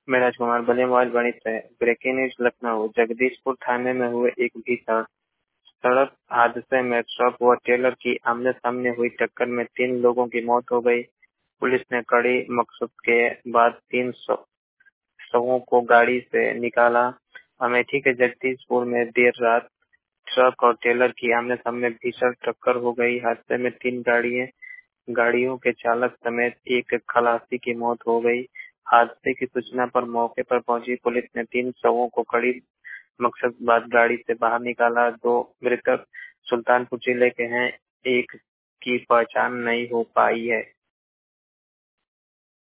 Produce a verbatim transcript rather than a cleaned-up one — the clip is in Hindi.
मैं राजकुमार बलियामवाल गणित है। Breaking news Lucknow. जगदीशपुर थाने में हुए एक भीषण सड़क हादसे में ट्रक व टेलर की आमने सामने हुई टक्कर में तीन लोगों की मौत हो गई। पुलिस ने कड़ी मकसद के बाद तीन शव शवों को गाड़ी से निकाला। अमेठी के जगदीशपुर में देर रात ट्रक और टेलर की आमने सामने भीषण टक्कर हो गई। हादसे में तीन गाड़ियां गाड़ियों के चालक समेत एक खलासी की मौत हो गई। हादसे की सूचना पर मौके पर पहुंची पुलिस ने तीन शवों को कड़ी मकसद बाद गाड़ी से बाहर निकाला। दो मृतक सुल्तानपुर जिले के हैं, एक की पहचान नहीं हो पाई है।